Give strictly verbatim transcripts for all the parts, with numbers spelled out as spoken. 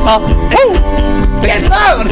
Oh, get down!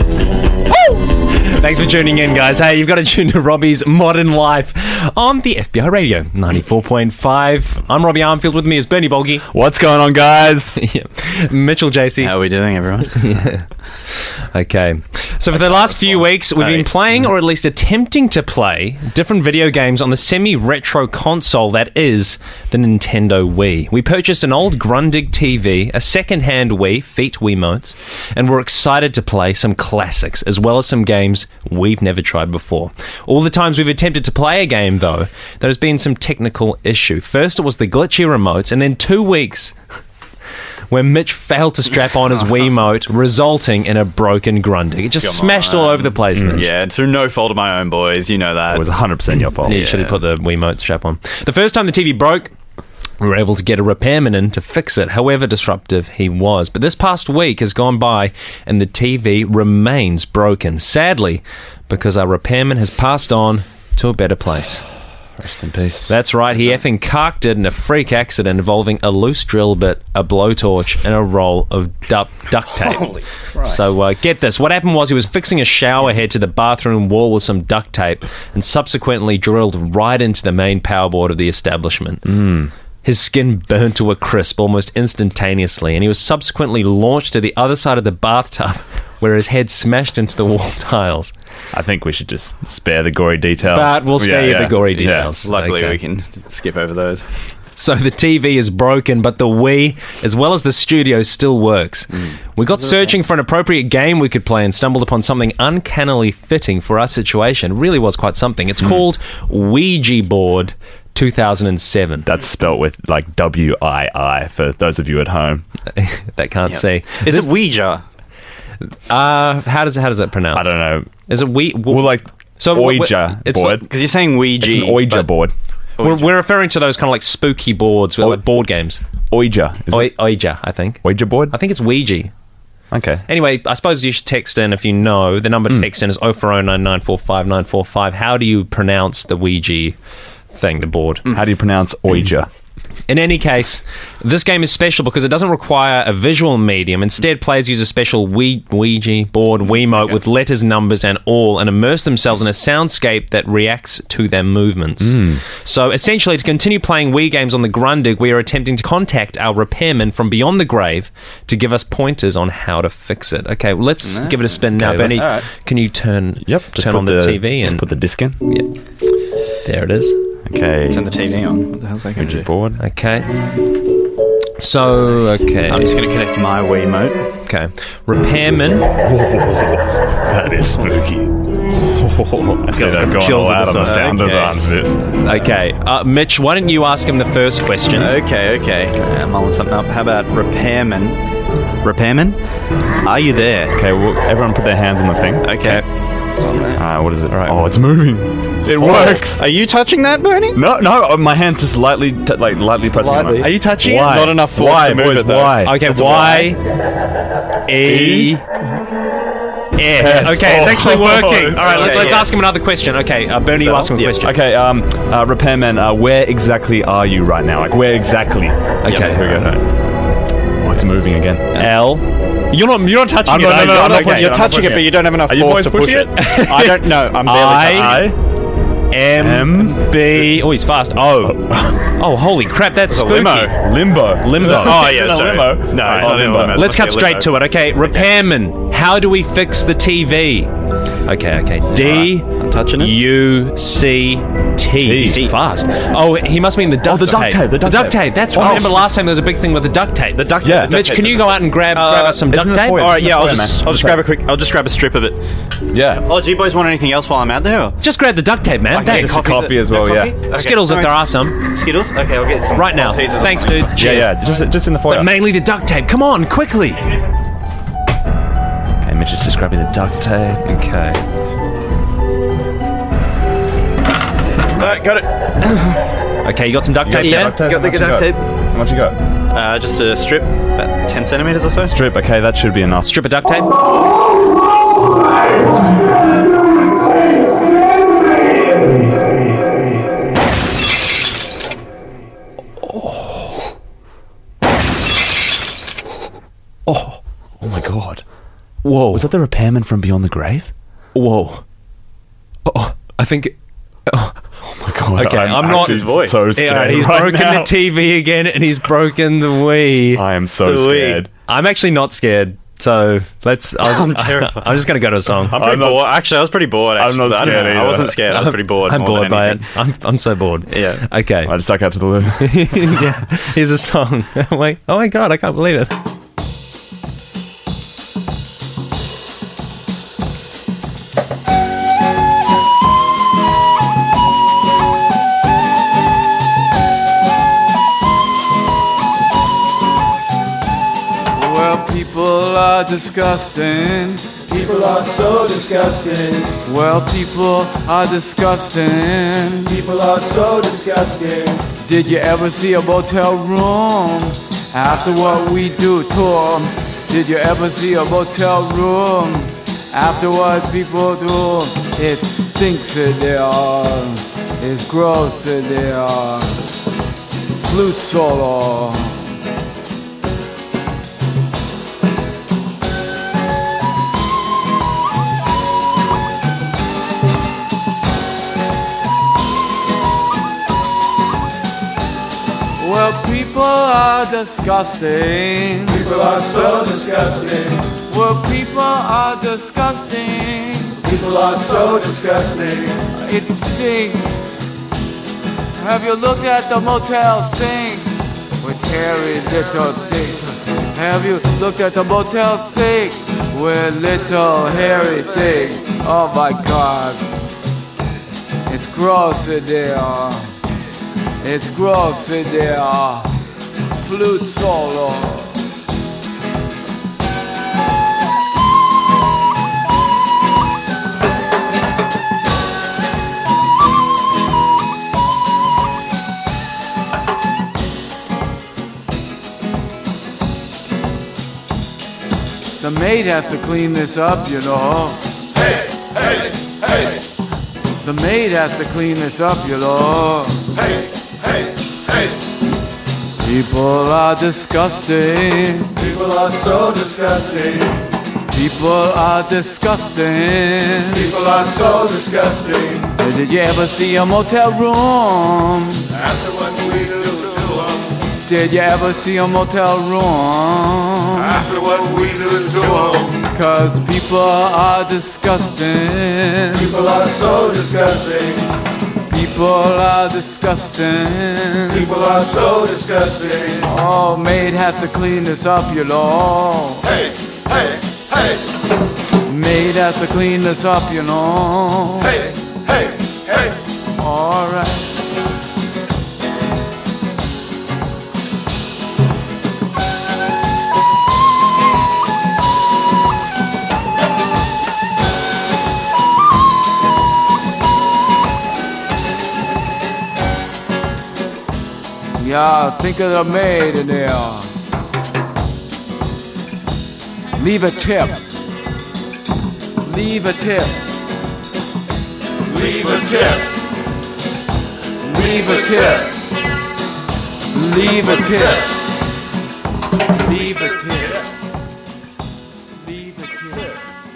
Woo! Thanks for tuning in, guys. Hey, you've got to tune to Robbie's Modern Life on the F B I Radio ninety-four point five. I'm Robbie Armfield. With me is Bernie Bolgi. What's going on, guys? Yeah. Mitchell J C. How are we doing, everyone? Yeah. Okay. So for the last few weeks, we've been playing, or at least attempting to play, different video games on the semi-retro console that is the Nintendo Wii. We purchased an old Grundig T V, a second-hand Wii, Feet Wiimotes, and we're excited to play some classics, as well as some games we've never tried before. All the times we've attempted to play a game, though, there has been some technical issue. First, it was the glitchy remotes, and then two weeks... where Mitch failed to strap on his Wiimote, resulting in a broken Grundig. It just Come smashed on. all over the place, mm. Mitch. Yeah, through no fault of my own, boys. You know that. It was one hundred percent your fault. Yeah, you yeah. should have put the Wiimote strap on. The first time the T V broke, we were able to get a repairman in to fix it, however disruptive he was. But this past week has gone by, and the T V remains broken. Sadly, because our repairman has passed on to a better place. Rest in peace. That's right, he effing carked it in a freak accident involving a loose drill bit, a blowtorch, and a roll of du- duct tape. Holy Christ. So uh, get this, what happened was he was fixing a shower head to the bathroom wall with some duct tape and subsequently drilled right into the main power board of the establishment. Mm. His skin burnt to a crisp almost instantaneously, and he was subsequently launched to the other side of the bathtub where his head smashed into the wall tiles. I think we should just spare the gory details. But we'll spare yeah, you yeah. the gory Yeah. details. Luckily, Okay. we can skip over those. So the T V is broken, but the Wii, as well as the studio, still works. Mm. We got searching for an appropriate game we could play and stumbled upon something uncannily fitting for our situation. It really was quite something. It's mm. called Ouija Board two thousand seven. That's spelt with like W I I for those of you at home that can't Yep. see. Is This- it Ouija? Uh, how does it, how does it pronounce? I don't know. Is it we? Well, like So Ouija it's board. Because you're saying Ouija. It's an Ouija but- board. We're, we're referring to those kind of like spooky boards, with Ou- like board games. Ouija. Is Oi- it Ouija, I think. Ouija board? I think it's Ouija. Okay. Anyway, I suppose you should text in if you know. The number to Mm. text in is oh four oh nine nine four five nine four five. How do you pronounce the Ouija thing, the board? How do you pronounce Ouija? In any case, this game is special because it doesn't require a visual medium. Instead, players use a special Wii- Ouija board Wiimote Okay. with letters, numbers, and all, and immerse themselves in a soundscape that reacts to their movements. Mm. So, essentially, to continue playing Wii games on the Grundig, we are attempting to contact our repairman from beyond the grave to give us pointers on how to fix it. Okay, well, let's No. give it a spin now. Okay, Benny, let's- alright. can you turn Yep. Just turn put on the, T V just and put the disc in. yeah, there it is. Okay. Turn the T V on. What the hell's that going to Ouija do? board. Okay. So, okay. I'm just going to connect my Wiimote. Okay. Repairman. That is spooky. I see that going Chills all at out the on the side. sound Okay. design for this. Okay. Uh, Mitch, why don't you ask him the first question? Okay, okay. I'm mulling something up. How about Repairman? Repairman? Are you there? Okay, well, everyone put their hands on the thing. Okay. It's on there. Alright, what is it? Oh, it's moving. It works. Are you touching that, Bernie? No, no, my hand's just lightly, t- like lightly pressing. on Lightly. it. Are you touching Why? it? Not enough force Why, to move boys, it, though. why? Okay, It's a Y E S. Yes. Okay, it's actually Oh, working. it's All right, let's, okay, let's yes. ask him another question. Okay, uh, Bernie, you ask him a yeah. question. Okay, um, uh, repairman, uh, where exactly are you right now? Like, where exactly? Okay, Here we go. Oh, it's moving again. L. You're not. You're not touching I'm it. not- are no, you? no, I'm not Okay. pushing You're I'm touching pushing it, but it. you don't have enough Are you force boys to push pushing it. it? I don't know. I'm barely I- touching it. I M M B. Oh, he's fast. O. Oh, holy crap! That's a spooky. limo. limbo. Limbo. Oh, Is it yeah, a sorry. limo? No, it's Oh, not a limbo. limo. Let's Okay, cut straight limo. to it. Okay, repairman. How do we fix the T V? Okay, okay. D I'm touching it. U C T. He's T. fast. Oh, he must mean the duct the duct tape, the duct tape. That's Oh. right. Remember last time there was a big thing with the duct tape. The duct Yeah. tape. the duct Mitch, tape, can the you duct go out and grab, Uh, grab us some it's duct in the tape? foyer. All right, yeah, I'll Foyer, just, man. I'll just grab a quick. I'll just grab a strip of it. Yeah. Oh, do you boys want anything else while I'm out there? Or? Just grab the duct tape, man. Okay, Thanks. coffee. coffee as well, No yeah. coffee? Okay, Skittles if alright. there are some. Skittles? Okay, I'll get some. Right now. Maltesers or Thanks, something. dude. Yeah, yeah, just just in the foyer. But mainly the duct tape. Come on, quickly. Okay, Mitch is just grabbing the duct tape. Okay. Alright, got it. Okay, you got some duct tape Yeah, there? got the How much duct you tape. How much you got? Uh, just a strip, about ten centimeters or so. Strip. Okay, that should be enough. Strip of duct tape. Oh my god. Whoa. Was that the repairman from Beyond the Grave? Whoa. Oh, I think... Oh. Oh my god. Okay, I'm, I'm not... his voice. So scared Yeah, he's right broken now. the T V again, and he's broken the Wii. I am so The Wii. scared. I'm actually not scared, so let's... I'll, I'm terrified. I'm just going to go to a song. I'm pretty I'm not- bored. Actually, I was pretty bored. I'm Actually, not I don't scared know. I either. wasn't scared. I was pretty bored. I'm more bored than by it. anything. I'm, I'm so bored. Yeah. Okay. I just stuck out to the loo. Yeah. Here's a song. Wait. Oh my god, I can't believe it. Well, people are disgusting. People are so disgusting. Well, people are disgusting. People are so disgusting. Did you ever see a motel room after what we do to 'em? Did you ever see a motel room after what people do? It stinks in there. It's gross in there. Flute solo. Well, people are disgusting. People are so disgusting. Well, people are disgusting. People are so disgusting. It stinks. Have you looked at the motel sink with hairy little dicks? Have you looked at the motel sink with little hairy dicks? Oh my God. It's gross in there. It's gross in there. Flute solo. The maid has to clean this up, you know. Hey, hey, hey, The maid has to clean this up, you know. hey, hey, hey. People are disgusting. People are so disgusting. People are disgusting. People are so disgusting. Hey, did you ever see a motel room? After what we do to them. Did you ever see a motel room? After what we do to them. Cause people are disgusting. People are so disgusting. People are disgusting. People are so disgusting. Oh, maid has to clean this up, you know. Hey, hey, hey, Maid has to clean this up, you know. hey, hey, hey. Alright. Yeah, think of the maid in there. Leave a tip. Leave a tip. Leave a tip. Leave a tip. Leave a tip. Leave a tip. Leave a tip.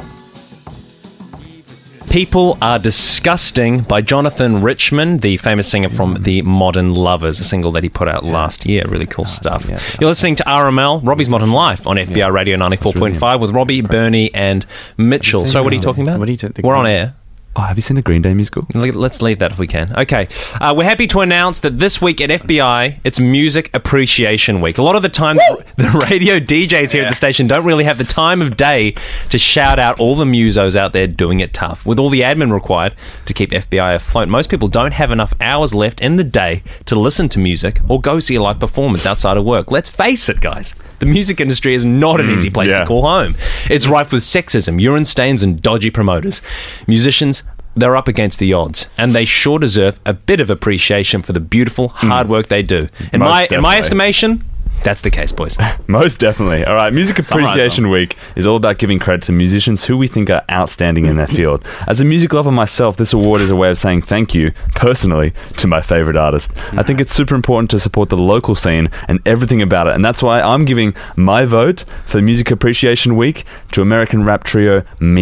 People Are Disgusting by Jonathan Richman, the famous singer from The Modern Lovers, a single that he put out last year. Really cool stuff. yeah. You're listening to R M L, Robbie's Modern Life, on F B I Radio ninety-four point five with Robbie, Bernie, and Mitchell. seen So, what are you the- talking about? what are you talking We're on about? air. Oh, have you seen the Green Day musical? Let's leave that if we can. Okay. Uh, we're happy to announce that this week at F B I, it's Music Appreciation Week. A lot of the time, the radio D Js here at the station don't really have the time of day to shout out all the musos out there doing it tough. With all the admin required to keep F B I afloat, most people don't have enough hours left in the day to listen to music or go see a live performance outside of work. Let's face it, guys. The music industry is not an easy place yeah. to call home. It's rife with sexism, urine stains, and dodgy promoters. Musicians, they're up against the odds, and they sure deserve a bit of appreciation for the beautiful hard work they do. In Most my in my definitely. estimation, That's the case, boys. Most definitely. All right, Music Summarize Appreciation them. Week is all about giving credit to musicians who we think are outstanding in their field. As a music lover myself, this award is a way of saying thank you, personally, to my favorite artist. I think it's super important to support the local scene and everything about it, and that's why I'm giving my vote for Music Appreciation Week to American rap trio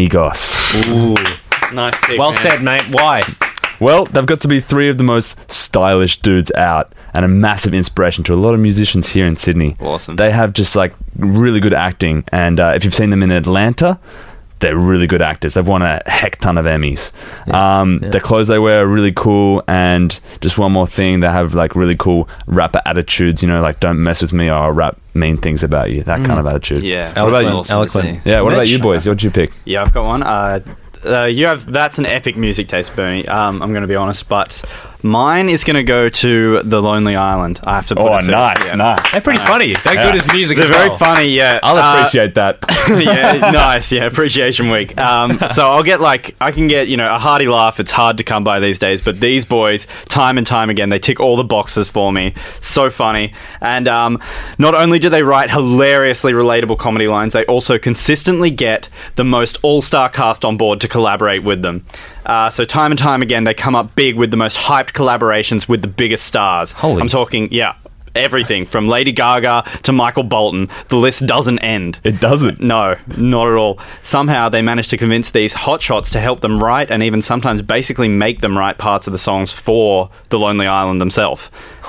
Migos. Ooh. Nice pick, Well man. said, mate. Why? Well, they've got to be three of the most stylish dudes out and a massive inspiration to a lot of musicians here in Sydney. Awesome. They have just like really good acting, and uh, if you've seen them in Atlanta, they're really good actors. They've won a heck ton of Emmys. Yeah, Um, yeah. The clothes they wear are really cool, and just one more thing, they have like really cool rapper attitudes, you know, like don't mess with me or I'll rap mean things about you, that kind of attitude. Yeah. What about you? Eloquent, eloquent. Yeah, what about Mitch? you boys? What'd you pick? Yeah, I've got one. Uh, uh, you have that's an epic music taste, Bernie. Um, I'm going to be honest, but mine is going to go to The Lonely Island. I have to. Put Oh, it to- nice, yeah. nice. They're pretty funny. They're Yeah. good as music They're as very well. funny. Yeah, I'll Uh, appreciate that. yeah, nice. Yeah, Appreciation Week. Um, so I'll get like I can get you know a hearty laugh. It's hard to come by these days, but these boys, time and time again, they tick all the boxes for me. So funny, and um, not only do they write hilariously relatable comedy lines, they also consistently get the most all-star cast on board to collaborate with them. Uh, so time and time again, they come up big with the most hyped collaborations with the biggest stars. Holy. I'm talking, yeah. Everything from Lady Gaga to Michael Bolton. The list doesn't end. It doesn't. No, not at all. Somehow they managed to convince these hotshots to help them write and even sometimes basically make them write parts of the songs for The Lonely Island themselves.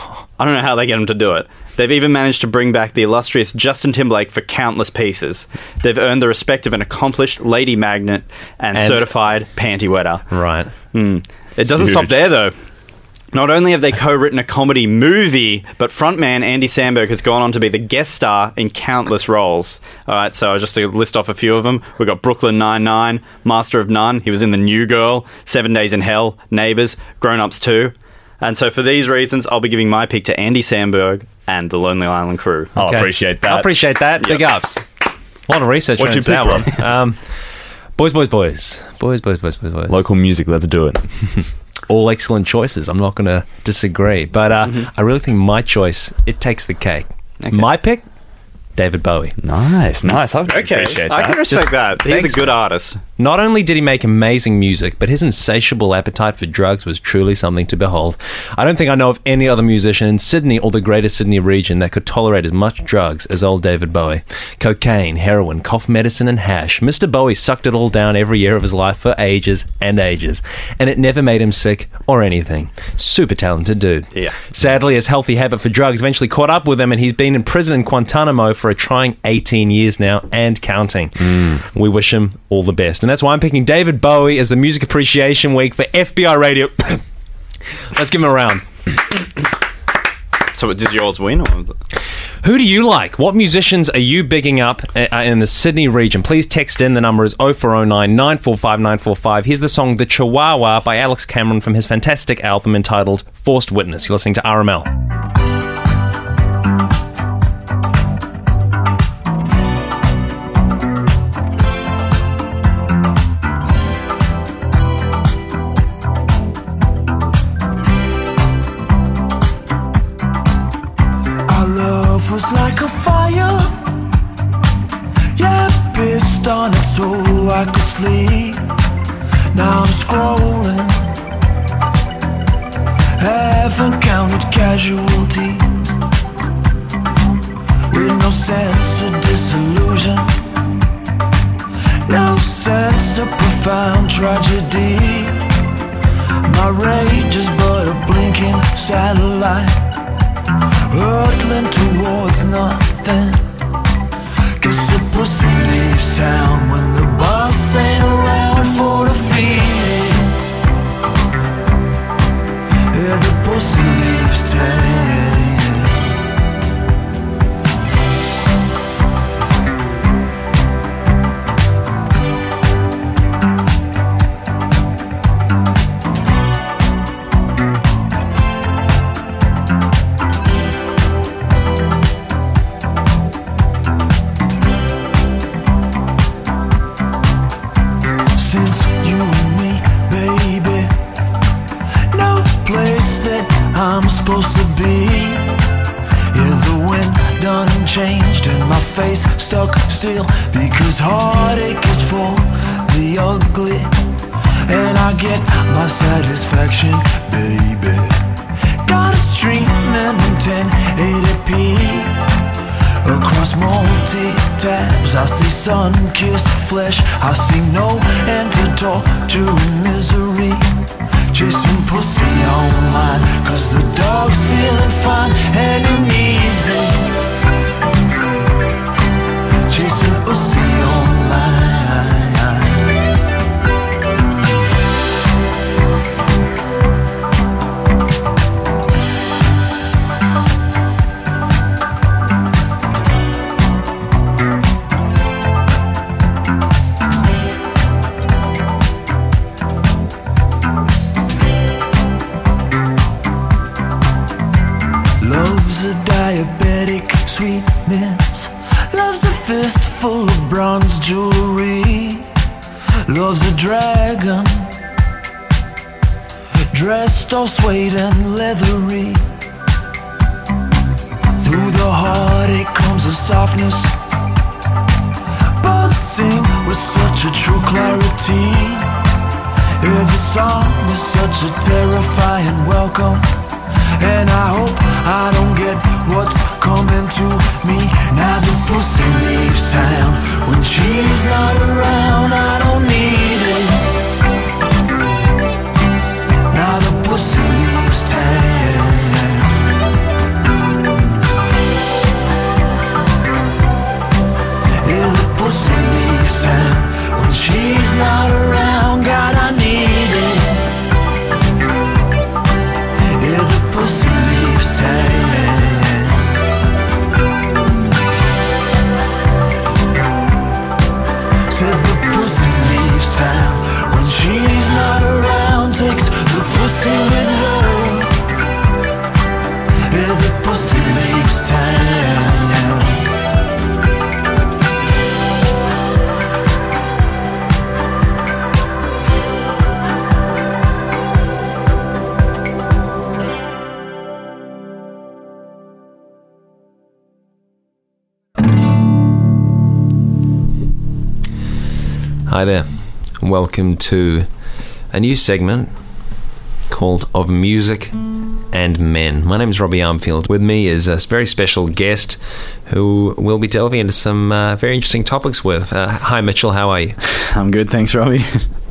I don't know how they get them to do it. They've even managed to bring back the illustrious Justin Timberlake for countless pieces. They've earned the respect of an accomplished lady magnet and, And- certified panty wetter. Right. Hmm. It doesn't Huge. stop there, though. Not only have they co-written a comedy movie, but frontman Andy Samberg has gone on to be the guest star in countless roles. All right, so just to list off a few of them, we've got Brooklyn Nine-Nine, Master of None, he was in The New Girl, Seven Days in Hell, Neighbours, Grown Ups two. And so for these reasons, I'll be giving my pick to Andy Samberg and the Lonely Island crew. I'll Okay. appreciate that. I appreciate that. Big Yep. ups. A lot of research What's into your that pick, one. Um, boys, boys, boys. Boys, boys, boys, boys, boys. Local music, let's do it. All excellent choices. I'm not going to disagree. But uh, I really think my choice, it takes the cake. My pick, David Bowie. Nice, nice. I Okay, appreciate I that. can respect Just- that. He's thanks, a good man. artist. Not only did he make amazing music, but his insatiable appetite for drugs was truly something to behold. I don't think I know of any other musician in Sydney or the Greater Sydney region that could tolerate as much drugs as old David Bowie. Cocaine, heroin, cough medicine, and hash. Mister Bowie sucked it all down every year of his life for ages and ages, and it never made him sick or anything. Super talented dude. Yeah. Sadly, his healthy habit for drugs eventually caught up with him, and he's been in prison in Guantanamo for a trying eighteen years now and counting. We wish him all the best. And that's why I'm picking David Bowie as the Music Appreciation Week for F B I Radio. Let's give him a round. So did yours win? Or was it? Who do you like? What musicians are you bigging up uh, in the Sydney region? Please text in. The number is oh four oh nine, nine four five, nine four five. Here's the song The Chihuahua by Alex Cameron from his fantastic album entitled Forced Witness. You're listening to R M L. Our love was like a fire. Yeah, pissed on it so I could sleep. Now I'm scrolling. Haven't counted casualties. With no sense of disillusion. No sense of profound tragedy. My rage is but a blinking satellite, hurtling towards nothing. Guess the pussy leaves town when the boss ain't around for the feeding. Yeah, the pussy leaves town. stuck still, because heartache is for the ugly, and I get my satisfaction, baby. Got it streaming in ten eighty p. Across multi-tabs, I see sun-kissed flesh. I see no end to torture and misery. Chasing pussy online, cause the dog's feeling fine and he needs it. Chasing pussy online. Diabetic sweetness, loves a fistful of bronze jewelry, loves a dragon, dressed all suede and leathery. Through the heartache comes a softness, birds sing with such a true clarity. Yeah, the song is such a terrifying welcome, and I hope I don't get what's coming to me. Now the pussy leaves town when she's not around. I don't need it. Now the pussy leaves town. Yeah, the pussy leaves town when she's not around. God, I need it. Yeah, the pussy leaves town. Said the pussy leaves town when she's not around. Takes the pussy with her. Yeah, the pussy leaves town. Hi there, welcome to a new segment called Of Music and Men. My name is Robbie Armfield. With me is a very special guest who we'll be delving into some uh, very interesting topics with. Uh, hi Mitchell, how are you? I'm good, thanks Robbie.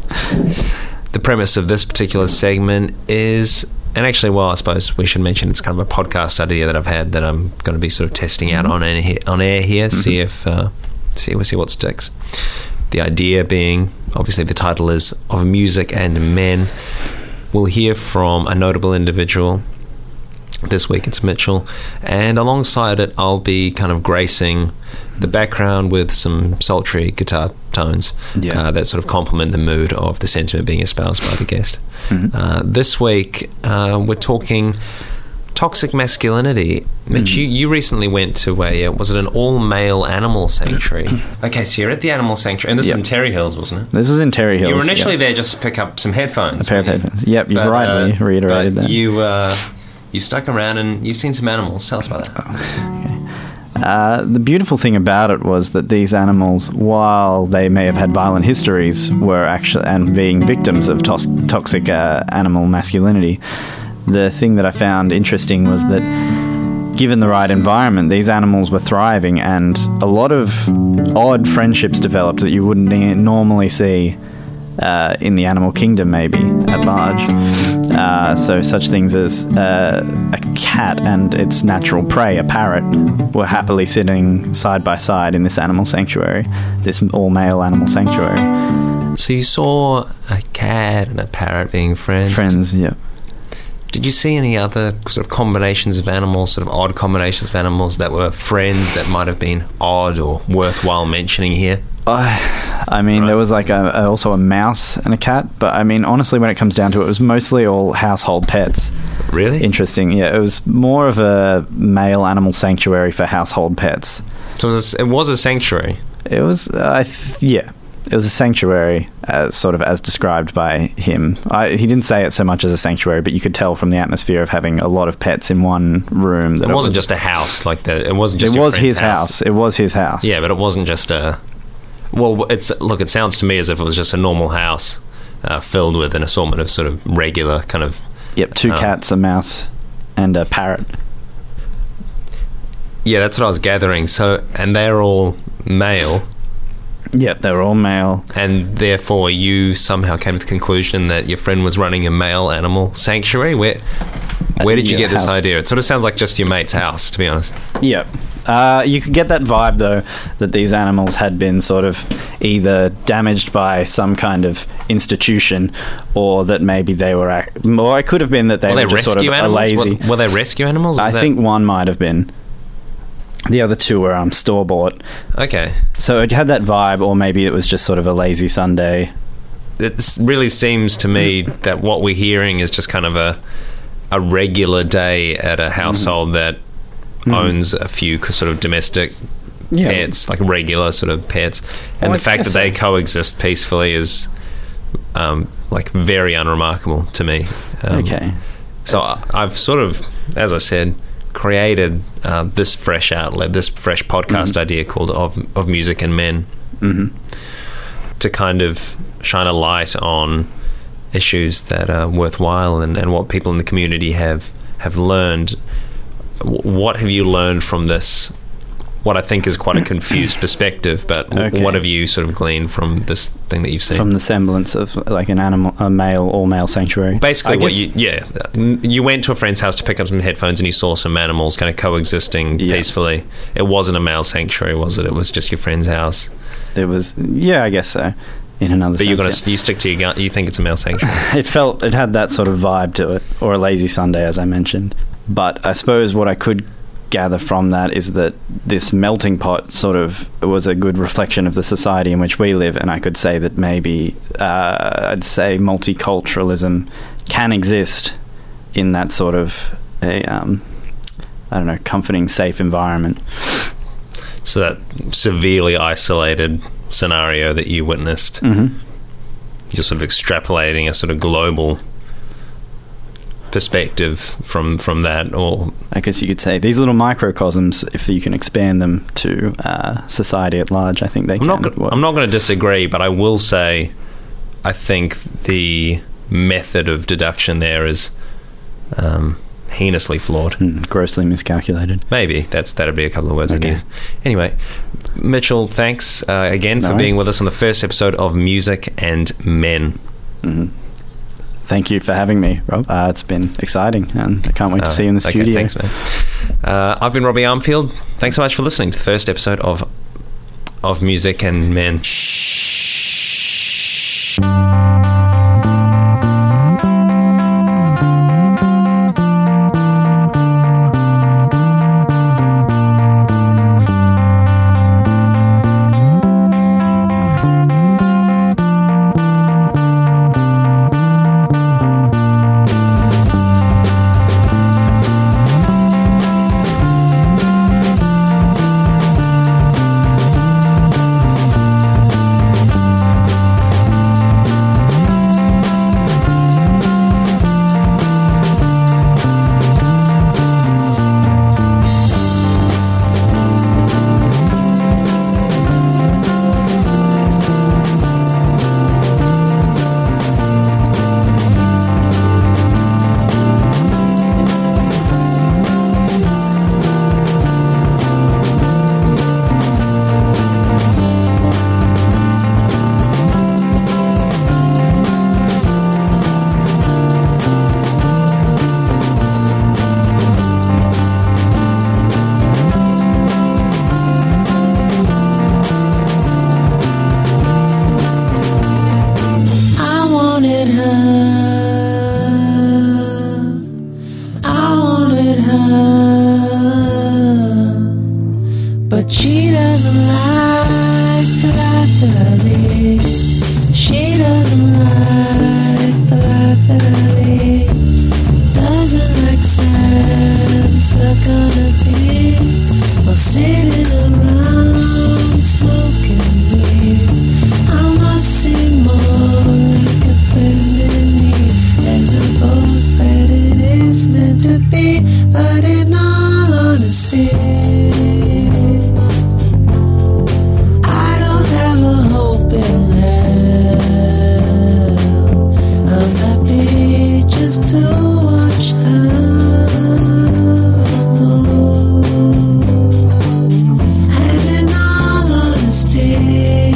The premise of this particular segment is, and actually, well, I suppose we should mention it's kind of a podcast idea that I've had that I'm going to be sort of testing out on air, on air here, mm-hmm. see if uh, see we'll see what sticks. The idea being, obviously the title is Of Music and Men. We'll hear from a notable individual. This week it's Mitchell. And alongside it, I'll be kind of gracing the background with some sultry guitar tones yeah. uh, that sort of complement the mood of the sentiment being espoused by the guest. Mm-hmm. Uh, this week, uh, we're talking toxic masculinity. Mitch, mm. you, you recently went to a, uh, was it an all-male animal sanctuary? Okay, so you're at the animal sanctuary, and this yep. was in Terry Hills, wasn't it? This was in Terry Hills. You were initially yeah. there just to pick up some headphones. A pair of headphones. Yep, you've but, rightly uh, reiterated but that. You, uh, you stuck around and you've seen some animals. Tell us about that. Oh, okay. Uh, the beautiful thing about it was that these animals, while they may have had violent histories, were actually and being victims of tos- toxic uh, animal masculinity. The thing that I found interesting was that given the right environment, these animals were thriving, and a lot of odd friendships developed that you wouldn't normally see uh, in the animal kingdom, maybe, at large. Uh, so such things as uh, a cat and its natural prey, a parrot, were happily sitting side by side in this animal sanctuary, this all-male animal sanctuary. So you saw a cat and a parrot being friends? Friends, yeah. Did you see any other sort of combinations of animals, sort of odd combinations of animals that were friends that might have been odd or worthwhile mentioning here? Uh, I mean, right. there was like a, a, also a mouse and a cat, but I mean, honestly, when it comes down to it, it was mostly all household pets. Really? Interesting, yeah. It was more of a male animal sanctuary for household pets. So it was a, it was a sanctuary? It was, uh, I th- yeah. It It was a sanctuary, uh, sort of as described by him. I, he didn't say it so much as a sanctuary, but you could tell from the atmosphere of having a lot of pets in one room that It it, wasn't was, just a house like that. It wasn't just It your was friend's his house. It was his house. Yeah, but it wasn't just a. Well, it's look. It sounds to me as if it was just a normal house uh, filled with an assortment of sort of regular kind of. Yep, two um, cats, a mouse, and a parrot. Yeah, that's what I was gathering. So, and they're all male. Yep, they were all male. And therefore, you somehow came to the conclusion that your friend was running a male animal sanctuary. Where, where did you Yeah, get this house. idea? It sort of sounds like just your mate's house, to be honest. Yep. Uh, you could get that vibe, though, that these animals had been sort of either damaged by some kind of institution, or that maybe they were... Ac- or it could have been that they were were, they just rescue sort of a animals? lazy... Were, were they rescue animals? I Was that- think one might have been. The other two were um, store-bought. Okay. So it had that vibe, or maybe it was just sort of a lazy Sunday. It really seems to me that what we're hearing is just kind of a a regular day at a household Mm-hmm. that owns a few c- sort of domestic Yeah. pets, like regular sort of pets, and Well, the I fact that guess they so. coexist peacefully is um, like very unremarkable to me. Um, Okay. So I, I've sort of, as I said, created uh, this fresh outlet, this fresh podcast Mm-hmm. idea called of of music and men, hmm to kind of shine a light on issues that are worthwhile and, and what people in the community have have learned. W- What have you learned from this? What I think is quite a confused perspective, but w- Okay. what have you sort of gleaned from this thing that you've seen? From the semblance of like an animal, a male, all-male sanctuary. Basically, I what guess- you yeah, n- you went to a friend's house to pick up some headphones, and you saw some animals kind of coexisting Yeah. peacefully. It wasn't a male sanctuary, was it? It was just your friend's house. It was, yeah, I guess so. In another But sense, you're gonna yeah. you stick to your gun. You think it's a male sanctuary? It felt, it had that sort of vibe to it, or a lazy Sunday, as I mentioned. But I suppose what I could gather from that is that this melting pot sort of was a good reflection of the society in which we live, and I could say that maybe uh, I'd say multiculturalism can exist in that sort of a um, I don't know, comforting, safe environment. So that severely isolated scenario that you witnessed, Mm-hmm. you're sort of extrapolating a sort of global perspective from from that, or I guess you could say these little microcosms, if you can expand them to uh, society at large, I think they I'm can not go- work. I'm not going to disagree, but I will say I think the method of deduction there is um, heinously flawed. Mm, grossly miscalculated. Maybe that's that'd be a couple of words Okay. I'd use. Anyway, Mitchell, thanks uh, again No for worries. being with us on the first episode of Music and Men. hmm Thank you for having me, Rob. Uh, it's been exciting, and I can't wait to Uh, see you in the okay, studio. Thanks, man. Uh, I've been Robbie Armfield. Thanks so much for listening to the first episode of of Music and Men.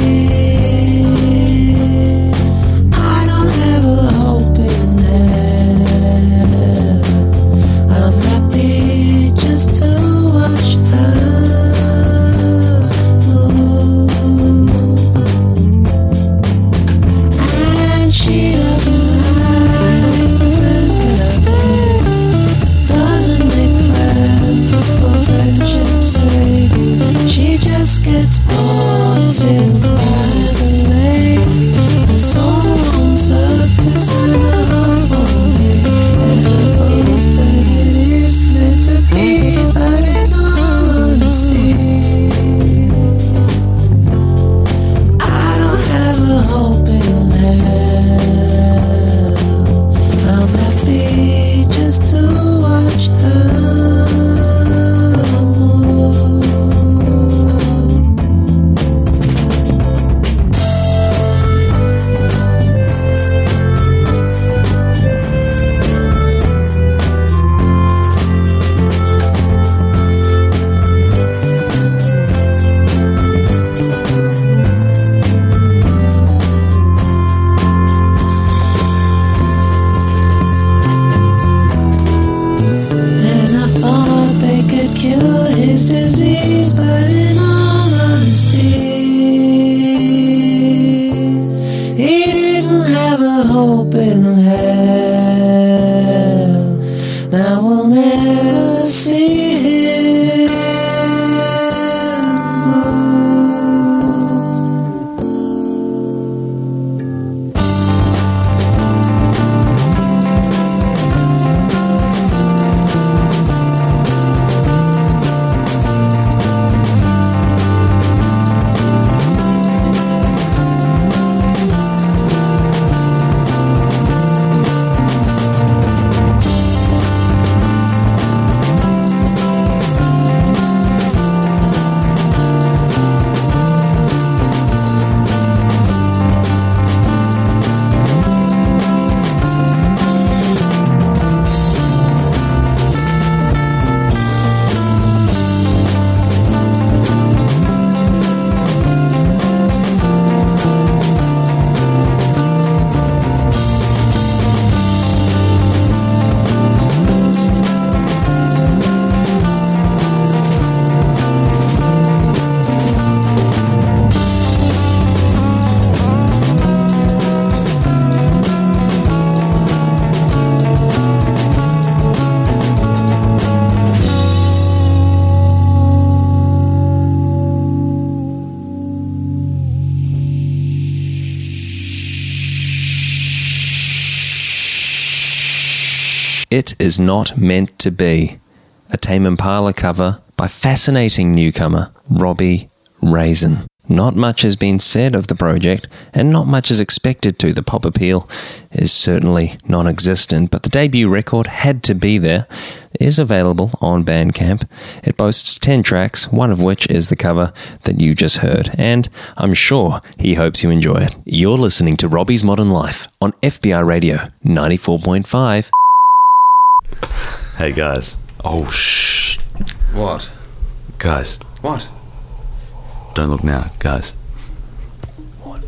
I don't have a hope in hell. I'm happy just to watch her move. And she doesn't like the friends that I've made. Doesn't make friends for friendship's sake. She just gets bored sitting by the lake. The soul on surface and the heart won't be. And I suppose that it is meant to be, but in all honesty, I don't have a hope in hell. I'm happy just to watch her move. And I thought they could cure his disease, but in all honesty, he didn't have a hope in hell. Now we'll never see him move. It Is Not Meant to Be, a Tame Impala cover by fascinating newcomer Robbie Raisin. Not much has been said of the project, and not much is expected to. The pop appeal is certainly non-existent, but the debut record Had to Be There is available on Bandcamp. It boasts ten tracks, one of which is the cover that you just heard, and I'm sure he hopes you enjoy it. You're listening to Robbie's Modern Life on F B I Radio ninety-four point five. Hey guys. Oh shh. What? Guys. What? Don't look now, guys. What?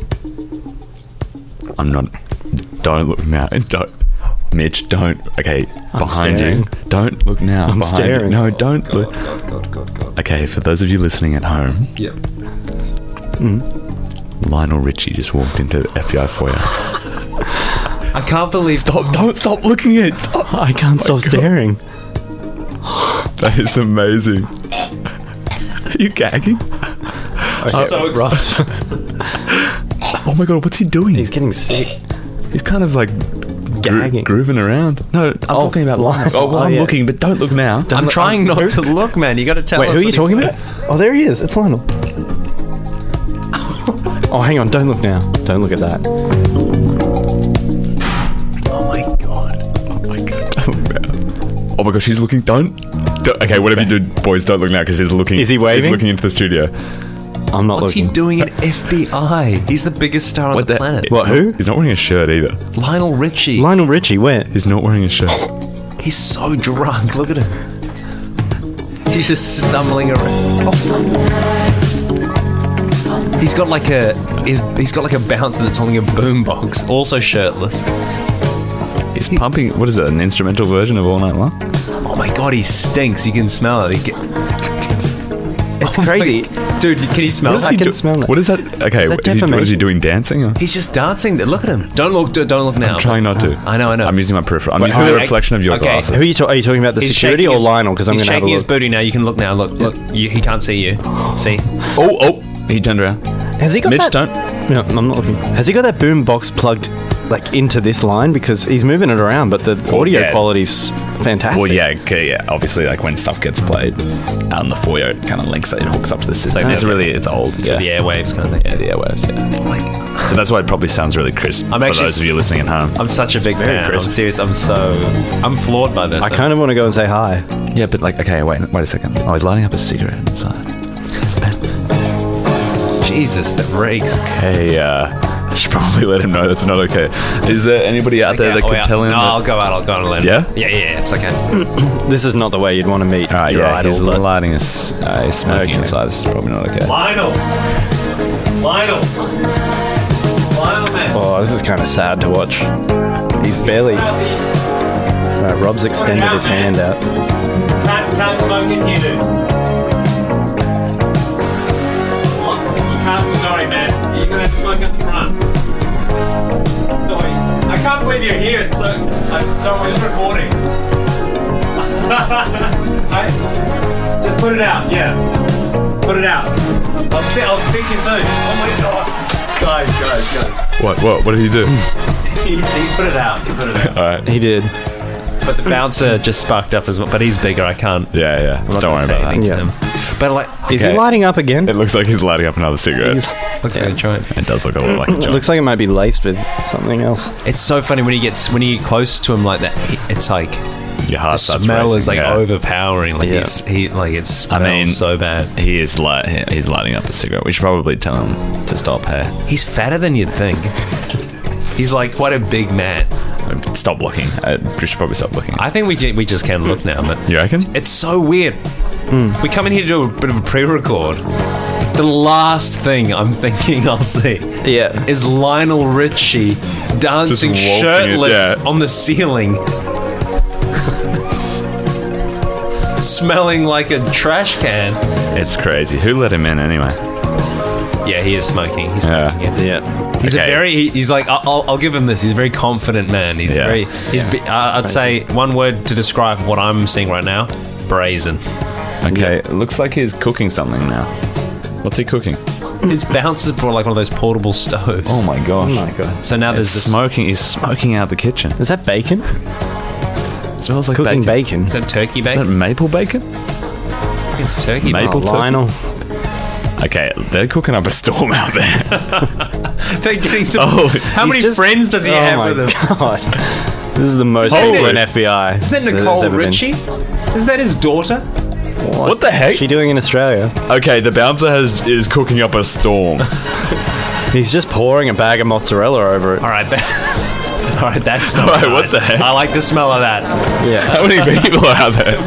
I'm not. Don't look now. Don't. Mitch, don't. Okay, I'm behind staring. you. Don't look now. I'm behind staring. You. No, don't God, look. God, God, God, God. Okay, for those of you listening at home, Yep. Lionel Richie just walked into the F B I foyer. I can't believe... Stop! Don't stop looking at it. Stop. I can't stop staring. That is amazing. Are you gagging? Okay, so Ross. Oh my god, what's he doing? He's getting sick. He's kind of like gro- Gagging. grooving around. No, I'm Oh, talking about live. live. Oh, well, Oh, I'm yeah. looking, but don't look now. I'm trying not to look, man. You got to tell Wait, us who are you what talking he's about? Oh, there he is. It's Lionel. Oh, hang on. Don't look now. Don't look at that. Oh my god. Oh my god, don't look now. Oh my gosh, he's looking. Don't. don't okay, whatever you do, boys, don't look now because he's looking. Is he waving? He's looking into the studio. I'm not What's looking. he doing in F B I? He's the biggest star on What the, the- planet. What, who? He's not wearing a shirt either. Lionel Richie. Lionel Richie, where? He's not wearing a shirt. He's so drunk. Look at him. He's just stumbling around. Oh. He's got like a he's, he's got like a bouncer that's holding a boombox, also shirtless. He's pumping. What is it? An instrumental version of All Night Long? Oh my god, he stinks. You can smell it. He get, It's Oh my- crazy. dude. Can you smell What is that? he I can do- smell it. What is that? Okay, Is that is he, what is he defamation? doing? Dancing? Or? He's just dancing. Look at him. Don't look. Don't look now. I'm trying not to. I know. I know. I'm using my peripheral. I'm Wait, using oh, the okay. reflection of your Okay. glasses. Who are you, ta- are you talking about? The He's security shaking or his- Lionel? Because I'm he's going to have a shaking his look. booty now. You can look now. Look. Look. You, he can't see you. See? Oh, oh! He turned around. Has he got Mitch, that? don't. No, I'm not looking. Has he got that boom box plugged like into this line? Because he's moving it around, but the audio yeah. quality's fantastic. Well, yeah, okay, yeah. Obviously, like when stuff gets played out in the foyer, it kind of links. It hooks up to the system. like it's the- really, it's old. Yeah, The airwaves kind of thing. yeah, the airwaves. Yeah. Like, So that's why it probably sounds really crisp. I'm for actually those of s- you listening at home. I'm such a big very fan. crisp. I'm serious. I'm so. I'm floored by this. I kind of want to go and say hi. Yeah, but like, okay, wait, wait a second. Oh, he's lighting up a cigarette inside. It's bad. Jesus, that reeks. Hey, uh, I should probably let him know that's not okay. Is there anybody out there that Oh, could yeah. tell him? No, that- I'll go out. I'll go out and let him. Yeah? Yeah, yeah, yeah. It's okay. This is not the way you'd want to meet All right, your yeah, idol. he's but- lighting is uh, he's smoking Okay. inside. This is probably not okay. Lionel. Lionel. Lionel, man. Oh, this is kind of sad to watch. He's barely. Right, Rob's extended his hand out. Can't, can't smoke in here, dude. You can't. Sorry, man. You're gonna have to smoke at the front. Sorry. I can't believe you're here. It's so. I'm sorry. I'm just recording. I, just put it out. Yeah. Put it out. I'll, spe- I'll speak to you soon. Oh my god. Guys, guys, guys. What? What? What did he do? He, he put it out. He put it out. All right. He did. But the bouncer just sparked up as well. But he's bigger. I can't. Yeah, yeah. I'm not Don't worry gonna say about anything that. to Yeah. him. But like, Is Okay. he lighting up again? It looks like he's lighting up another cigarette. He's- looks like a joint. It does look a lot like a It joint. looks like it might be laced with something else. It's so funny when he gets when you get close to him like that. He, it's like Your heart the starts smell racing, is like yeah. overpowering. Like Yeah. he's, he like it smells I mean- so bad. He is light. He's lighting up a cigarette. We should probably tell him to stop. Hey, He's fatter than you'd think. He's like quite a big man. stop looking. Uh, we should probably stop looking. I think we ju- we just can look now, but You reckon? it's so weird. We come in here to do a bit of a pre-record. The last thing I'm thinking I'll see Yeah. is Lionel Richie dancing waltzing it, shirtless yeah. on the ceiling. Smelling like a trash can. It's crazy. Who let him in anyway? Yeah, he is smoking. He's Yeah. smoking. Yeah. Yeah. He's Okay. a very. he- He's like. I'll, I'll- I'll give him this. He's a very confident man. He's Yeah. very. He's. be- Uh, I'd say one word to describe what I'm seeing right now: brazen. Okay, it looks like he's cooking something now. What's he cooking? His bouncers brought like one of those portable stoves. Oh my gosh! Oh my god. So now It's there's this. smoking. He's smoking out the kitchen. Is that bacon? It smells like Cooking bacon. bacon. Is that turkey Is that bacon? maple bacon? It's turkey Maple bacon. turkey? Lionel. Okay, they're cooking up a storm out there. They're getting some. Oh, how He's many just- friends does he oh have my with him? God. This is the most that Oakland Nick- F B I. Is that there's Nicole ever been. Richie? Is that his daughter? What the heck? What's she doing in Australia? Okay, the bouncer has is cooking up a storm. He's just pouring a bag of mozzarella over it. All right. That, all right. That smells. All right, what nice. the heck? I like the smell of that. Yeah. How many people are out there?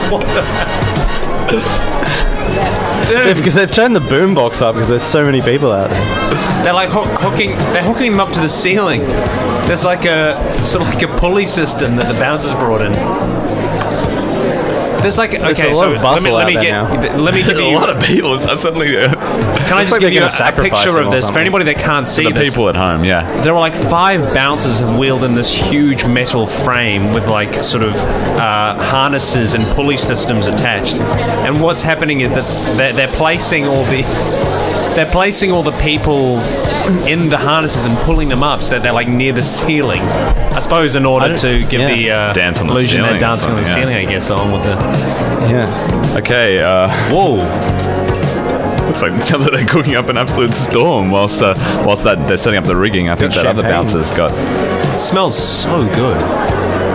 Dude, Because they've turned the boombox up because there's so many people out there. they're like hook, hooking. They're hooking them up to the ceiling. There's like a sort of like a pulley system that the bouncers brought in. There's like okay, a lot so of let me bustle let out me there get now. let me give a you. lot of people. It's suddenly uh, Can I just like give they're you a, gonna a sacrifice picture them of or this for something. anybody that can't see the this? people at home. Yeah. There were like five bouncers wheeled in this huge metal frame with like sort of uh, harnesses and pulley systems attached. And what's happening is that they're, they're placing all the they're placing all the people in the harnesses and pulling them up so that they're like near the ceiling. I suppose in order to give yeah. the uh, Dance on the illusion ceiling they're or dancing on the something, ceiling. I guess along with the Yeah. Okay. Uh, whoa. looks like it sounds like they're cooking up an absolute storm whilst uh, whilst that they're setting up the rigging. I think Got that other champagne. bouncer's got. It smells so good.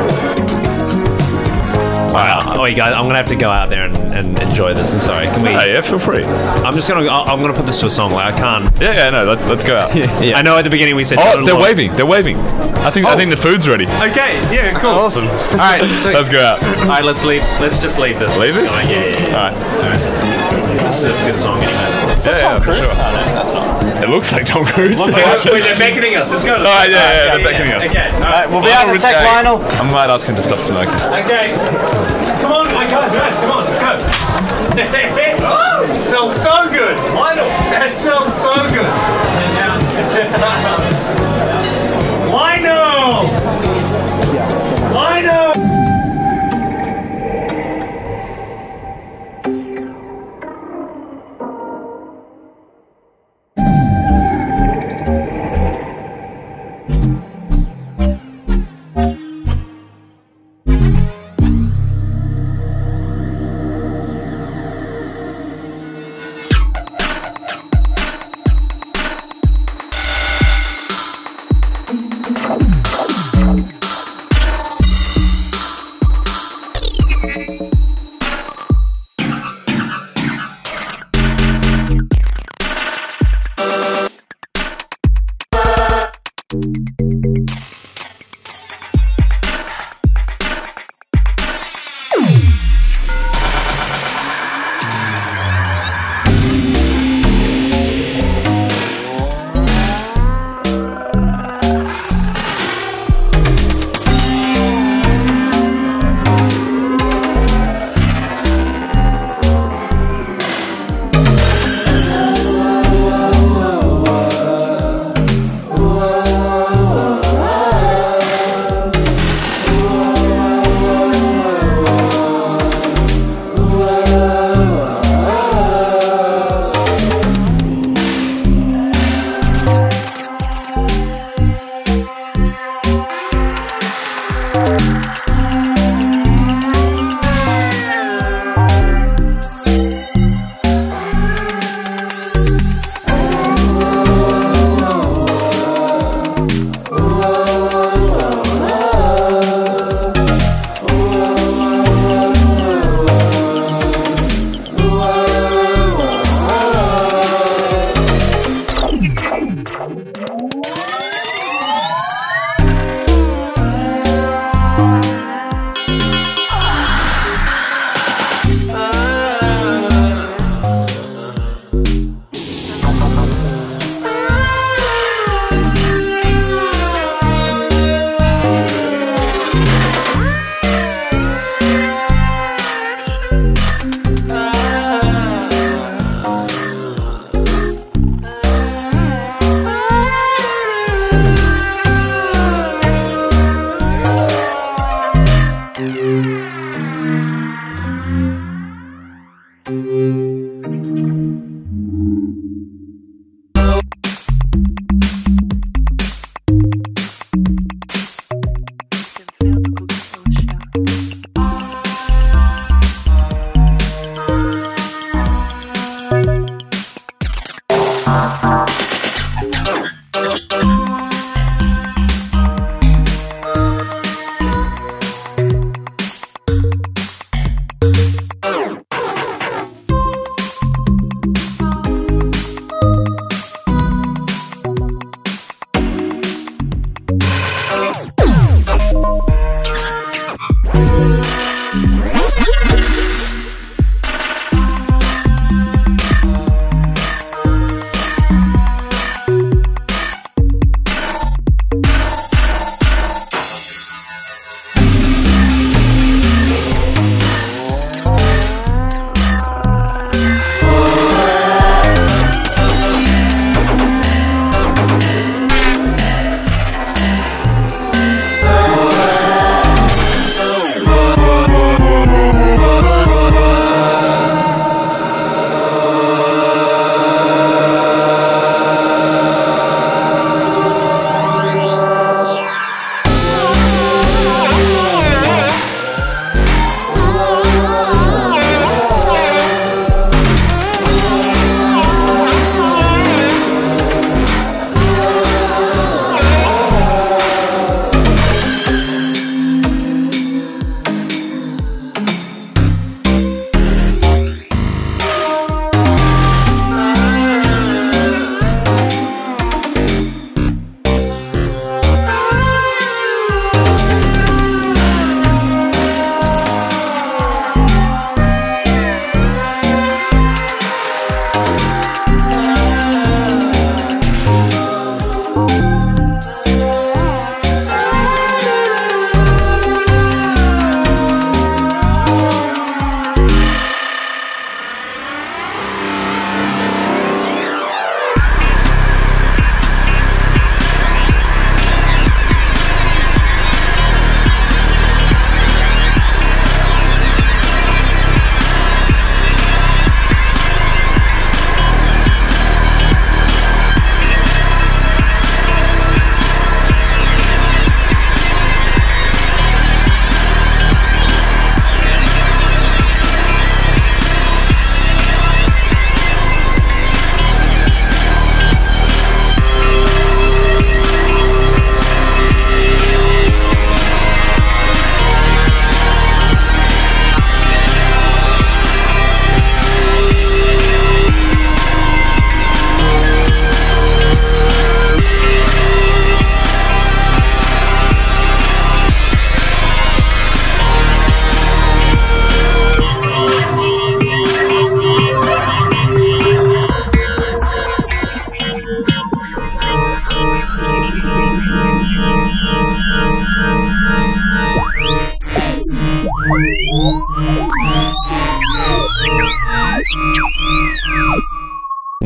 Wow. Oh, you guys, I'm gonna have to go out there and, and enjoy this. I'm sorry. Can we? Hey, yeah, feel free. I'm just gonna. I'm gonna put this to a song. Like I can't. Yeah, yeah, no, let's let's go out. Yeah. I know at the beginning we said. Oh, don't they're look. waving. They're waving. I think I think the food's ready. Okay. Yeah. Cool. Awesome. All right. So, Let's go out. All right. Let's leave. Let's just leave this. Leave this? going. Yeah. Yeah. yeah. All right. All right. This is a good song anyway. Yeah, yeah, for sure. Oh, no, that's not. It looks like Tom Cruise. Wait, they're beckoning us. Let's go. All right, yeah, yeah, they're beckoning us. Okay. Alright, we'll be Lionel out in a sec, Richie. Lionel. I might ask him to stop smoking. Okay. Come on, my guys, guys, come on, let's go. Oh, it smells so good. Lionel, that smells so good. Lionel! Lionel!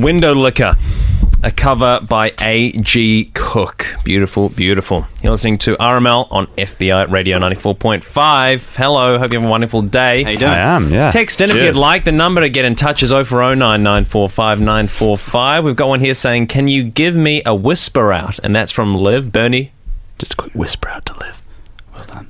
Window Liquor, a cover by A G Cook. Beautiful, beautiful. You're listening to R M L on F B I Radio ninety-four point five. Hello, hope you have a wonderful day. How you doing? I am, yeah. Text in if Cheers. you'd like. The number to get in touch is oh four oh nine nine four five nine four five. We've got one here saying, can you give me a whisper out? And that's from Liv. Bernie, just a quick whisper out to Liv. Well done.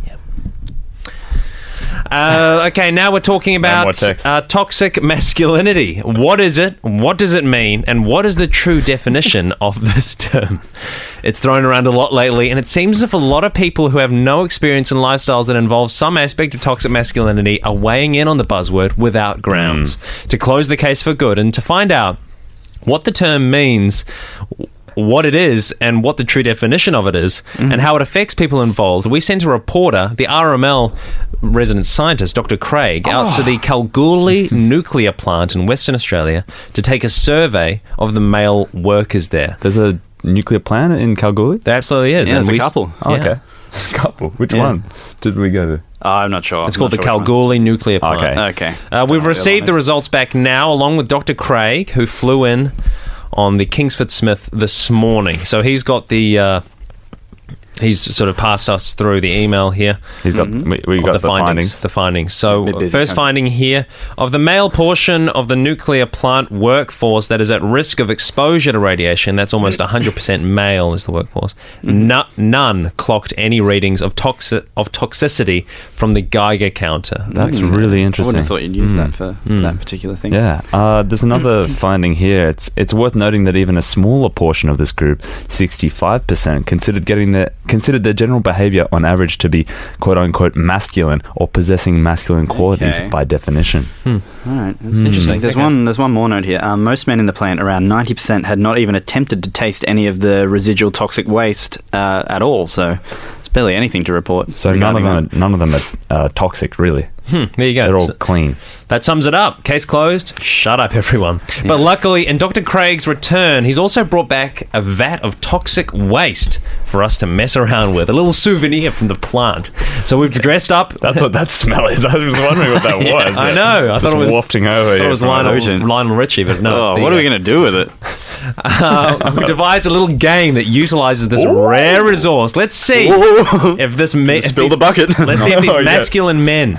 Uh, okay, now we're talking more about text. uh, toxic masculinity. What is it? What does it mean? And what is the true definition of this term? It's thrown around a lot lately, and it seems as if a lot of people who have no experience in lifestyles that involve some aspect of toxic masculinity are weighing in on the buzzword without grounds. To close the case for good and to find out what the term means, what it is, and what the true definition of it is, and how it affects people involved, we sent a reporter, the R M L resident scientist, Doctor Craig, out to the Kalgoorlie nuclear plant in Western Australia to take a survey of the male workers there. There's a nuclear plant in Kalgoorlie? There absolutely is. Yeah, and there's a we- couple. Oh, yeah. okay. Couple. Which Yeah. one did we go to? Uh, I'm not sure. It's I'm called the not sure which one. Kalgoorlie nuclear plant. Okay. Okay. Uh, we've Don't received the realise. results back now, along with Doctor Craig, who flew in on the Kingsford Smith this morning. So he's got the... Uh, he's sort of passed us through the email here. He's got. We, we of got the, the, findings, findings. The findings. So, He's a bit busy, first okay. finding here of the male portion of the nuclear plant workforce that is at risk of exposure to radiation. That's almost one hundred percent male is the workforce. Mm-hmm. No, none clocked any readings of toxi- of toxicity from the Geiger counter. That's really I interesting. wouldn't have thought you'd use Mm. that for that particular thing. Yeah, uh, there's another finding here. It's it's worth noting that even a smaller portion of this group, sixty-five percent, considered getting their considered their general behaviour on average to be quote unquote masculine or possessing masculine qualities Okay. by definition. All right, that's interesting. There's Okay. one. There's one more note here. Um, most men in the plant, around ninety percent, had not even attempted to taste any of the residual toxic waste uh, at all. So it's barely anything to report. So none of regarding them, are, none of them are uh, toxic, really. Hmm, there you go. They're all So- clean. That sums it up. Case closed. Shut up, everyone. But luckily, in Doctor Craig's return, he's also brought back a vat of toxic waste for us to mess around with. A little souvenir from the plant. So we've dressed up. That's what that smell is. I was wondering what that Yeah, was. I know. I Just thought it was wafting over. I thought here it was from Lionel, ocean. Lionel Richie, but no. Oh, it's the, what are we uh, going to do with it? Uh, we devised a little game that utilizes this rare resource. Let's see if this ma- if Spill these- the bucket. Let's see if these Oh, yeah. masculine men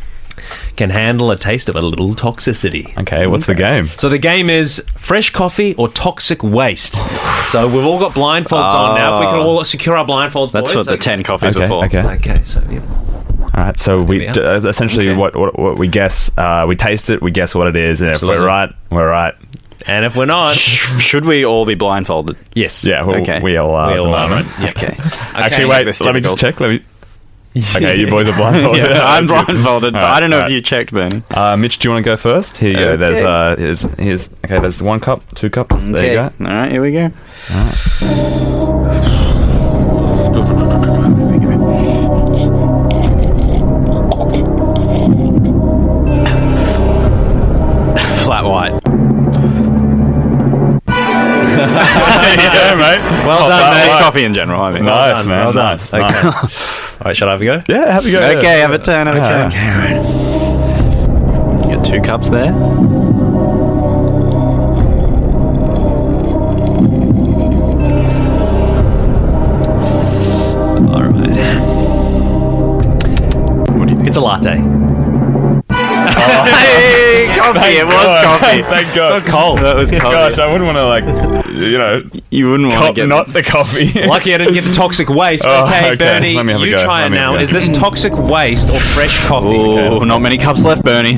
can handle a taste of a little toxicity. Okay, what's the game? So the game is fresh coffee or toxic waste. So we've all got blindfolds on now. If we can all secure our blindfolds, That's boys, what the okay. ten coffees Okay, were for. okay. Okay, so yeah. All right, so we we are. d- uh, essentially Okay. what, what what we guess, uh, we taste it, we guess what it is, and Absolutely. if we're right, we're right. And if we're not, Should we all be blindfolded? yes. Yeah, we'll, Okay. we all are. We at the all are, moment. right? Yeah. Okay. Actually, make wait, this let me just difficult. check. Let me. Okay, you boys are blindfolded. Yeah, I'm That's good. blindfolded, but All right, I don't know all if right. you checked, Bernie. Uh, Mitch, do you want to go first? Here you go. There's uh, here's, here's okay. There's one cup, two cups. There you go. All right, here we go. Flat white. yeah, mate. Well Oh, done, that mate. Just white. coffee in general, I mean. Nice, Well done, man. well done. Nice. Okay. nice. All right, shall I have a go? Yeah, have a go. Okay, have a turn, have a Yeah. turn. You got two cups there. All right. What do you think? It's a latte. Hey, coffee, it was God. coffee. Thank God. So cold. That was coffee. Gosh, I wouldn't want to like, you know, You wouldn't want to cop get not the coffee. Lucky I didn't get the toxic waste. Oh, okay, okay. Bernie, Let me have a you go. try Let it me have now. a go. Is this toxic waste or fresh coffee? Oh, not many cups left, Bernie.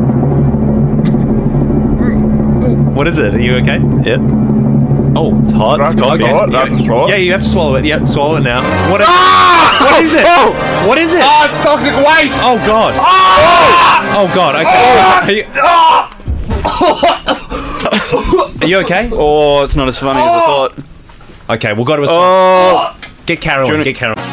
What is it? Are you okay? Yep. Oh, it's hot. That's coffee. hot. That's hot. Yeah, you have to swallow it. Yeah, swallow it now. What is, Ah! what is it? What is it? Oh, it's toxic waste. Oh God! Oh God! Okay. Are you, are you okay? Oh, it's not as funny as I thought. Okay, we'll go to a. Oh, Get Carolyn. Do you wanna- Get Carolyn.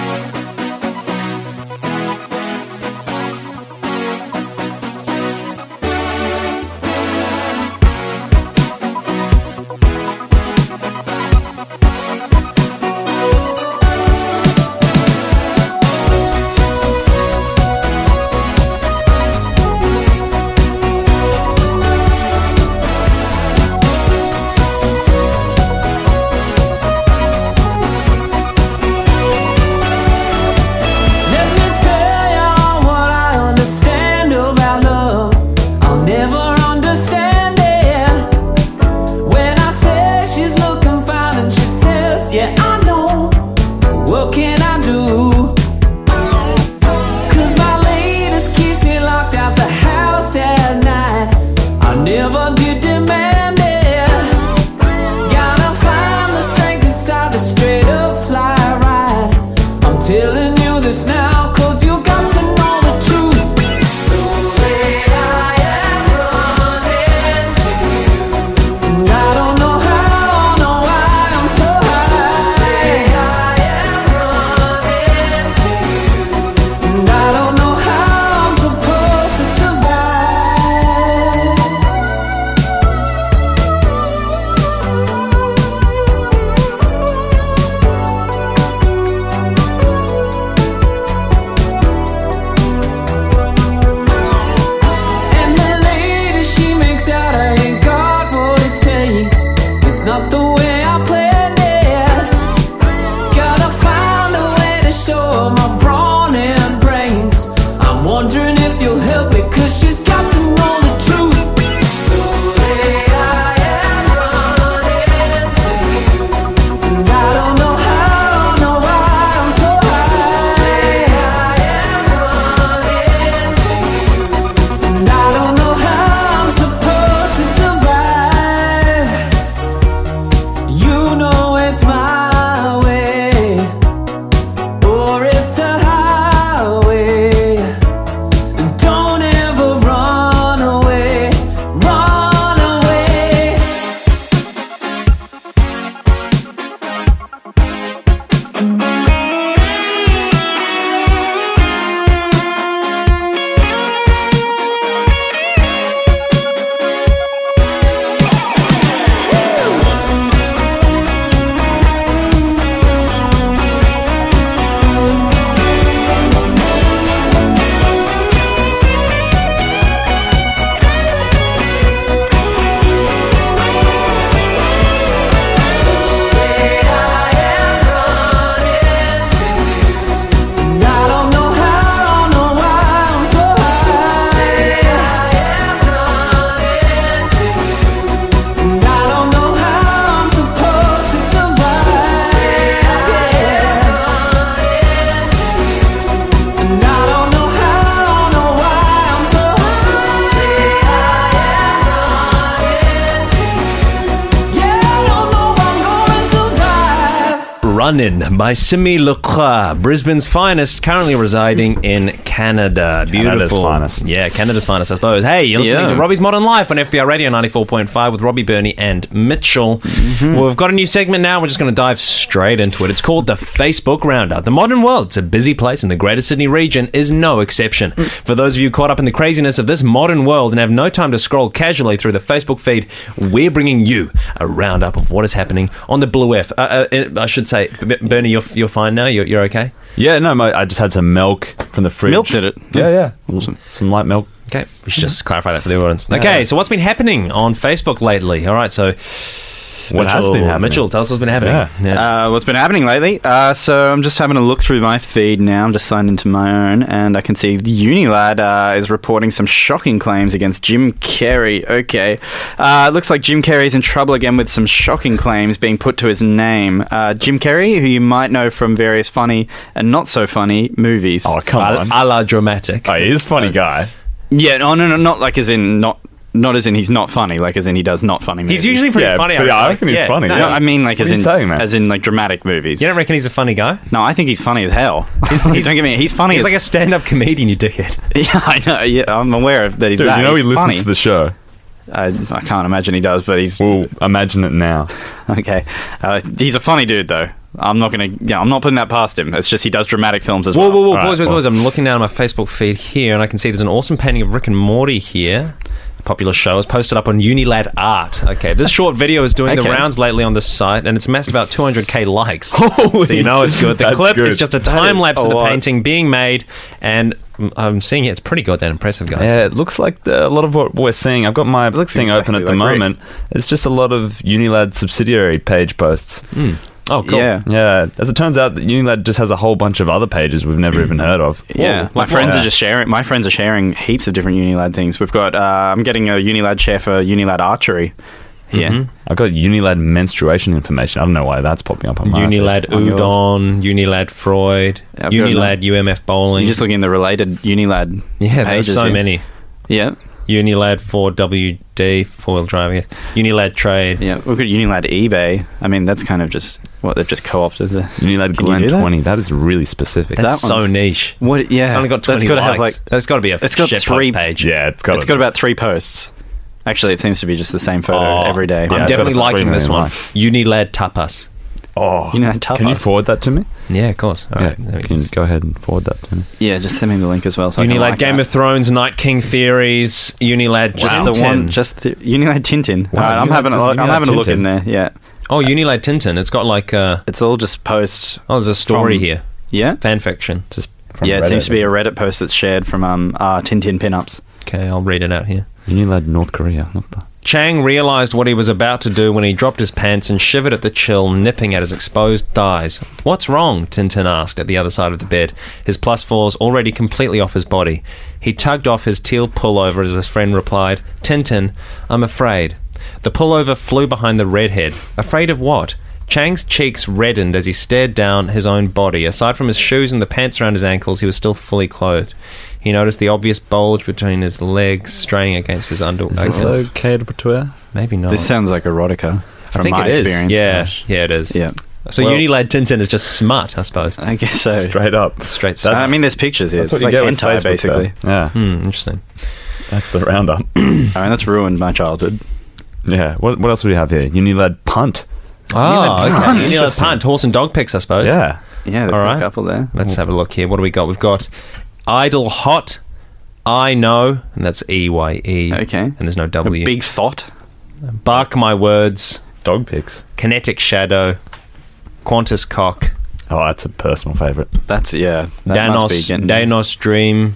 Runnin' by Simi Leclerc, Brisbane's finest, currently residing in Canada. Beautiful. Canada's finest. Yeah, Canada's finest, I suppose. Hey, you're listening Yeah. to Robbie's Modern Life on F B R Radio ninety-four point five with Robbie, Bernie, and Mitchell. Mm-hmm. Well, we've got a new segment now. We're just going to dive straight into it. It's called the Facebook Roundup. The modern world, it's a busy place, and the Greater Sydney region is no exception. Mm. For those of you caught up in the craziness of this modern world and have no time to scroll casually through the Facebook feed, we're bringing you a roundup of what is happening on the Blue F. Uh, uh, I should say, B- Bernie, you're, you're fine now? You're, you're okay? Yeah, no, my, I just had some milk from the fridge. Milk did it. Yeah, yeah. Awesome. Some light milk. Okay, we should just clarify that for the audience. Okay, so what's been happening on Facebook lately? All right, so... What has Mitchell- been happening? Mitchell, tell us what's been happening. Yeah. Uh, what's been happening lately? Uh, so I'm just having a look through my feed now. I'm just signed into my own, and I can see the Unilad uh, is reporting some shocking claims against Jim Carrey. Okay. Uh, it looks like Jim Carrey's in trouble again with some shocking claims being put to his name. Uh, Jim Carrey, who you might know from various funny and not so funny movies. Oh, come A, on. a la dramatic. Oh, he is a funny guy. Yeah, no, no, no, not like as in not... Not as in he's not funny, like as in he does not funny movies. He's usually pretty Yeah, funny. but I reckon. reckon he's funny. No, No, I mean like What as are you in saying, man? as in like dramatic movies. you don't reckon he's a funny guy? No, I think he's funny as hell. He's, he's, don't get me. He's funny. He's as, like a stand-up comedian, you dickhead. yeah, I know. Yeah, I'm aware of that. He's Dude, that. you know he's he listens funny. to the show. I, I can't imagine he does, but he's Well, imagine it now. okay. Uh, he's a funny dude, though. I'm not gonna. Yeah, I'm not putting that past him. It's just he does dramatic films as Whoa, well. whoa, whoa, All pause, right, pause, pause. well. I'm looking down at my Facebook feed here, and I can see there's an awesome painting of Rick and Morty here. The popular show is posted up on Unilad Art. Okay, this short video is doing the Okay. rounds lately on the site, and it's amassed about two hundred k likes. Holy- So you know it's good. The That's clip good. is just a That time is lapse a of the lot. painting being made, and I'm seeing it. It's pretty goddamn impressive, guys. Yeah, it looks like the, a lot of what we're seeing. I've got my looks thing open exactly at the like Rick. moment. It's just a lot of Unilad subsidiary page posts. Oh, cool. Yeah. Yeah, as it turns out, Unilad just has a whole bunch of other pages we've never even heard of. Yeah, Whoa, my like friends what? are just sharing. My friends are sharing heaps of different Unilad things. We've got. Uh, I'm getting a Unilad share for Unilad archery. Yeah. Mm-hmm. I've got Unilad menstruation information. I don't know why that's popping up on my Unilad feed. On yours. Udon, Unilad Freud, Yeah, I've got Unilad U M F bowling. You're just looking in the related Unilad yeah, there's pages. so here. many. Yeah. Unilad four W D, four-wheel drive, yes. Unilad Trade. Yeah, we've got Unilad eBay. I mean, that's kind of just what they've just co-opted. The, Unilad Can you Glen do that? twenty. That is really specific. That's That so one's- niche. what? Yeah, It's only got that's twenty gotta likes. have like. That's got to be a It's got shit three- page. yeah, it's got. It's got about three posts. Actually, it seems to be just the same photo Oh, every day. I'm Yeah, it's definitely got a liking three this million one. likes. Unilad Tapas. Oh, Unilad tapas. can you forward that to me? Yeah, of course. All Yeah, right. there we can go. you go ahead and forward that to me? Yeah, just send me the link as well. So I can Unilad like Game that. of Thrones, Night King Theories, Unilad Just Tintin. the one, just the Unilad Tintin. Wow, Alright, I'm Unilad- having a, this is I'm Unilad having a look Tintin. in there. Yeah, Oh, Unilad Tintin. It's got like uh it's all just posts. oh, there's a story From- here. Yeah, Fan fiction. Just from yeah. It Reddit, seems to be a isn't Reddit post that's shared from um uh, Tintin pinups. Okay, I'll read it out here. it? Unilad North Korea. Not the. Chang realised what he was about to do when he dropped his pants and shivered at the chill nipping at his exposed thighs. "What's wrong?" Tintin asked at the other side of the bed, his plus fours already completely off his body. He tugged off his teal pullover as his friend replied, "Tintin, I'm afraid." The pullover flew behind the redhead. Afraid of what? Chang's cheeks reddened as he stared down his own body. Aside from his shoes and the pants around his ankles, he was still fully clothed. He noticed the obvious bulge between his legs straying against his underwear. Is this okay to wear? Maybe not. This sounds like erotica from I think my it is. experience. Yeah, yeah, it is. yeah. So Well- Unilad Tintin is just smut, I suppose. I guess so. Straight up. Straight That's- stuff. I mean, there's pictures here. That's It's what you like get with hentai, Facebook, basically. though. Yeah, Hmm, interesting. that's the roundup. I mean, that's ruined my childhood. Yeah. What What else do we have here? Unilad Punt. Oh, Unilad okay. punt. Unilad Interesting. punt, horse and dog pics, I suppose. Yeah. Yeah, there's All a right. couple there. Let's have a look here. What do we got? We've got Idle Hot, I Know, and that's E Y E. Okay. And there's no A W. big thought. Bark My Words, Dog pics. Kinetic Shadow, Qantas Cock, Oh, that's a personal favourite. That's yeah. That must be Danos, getting, Danos Dream,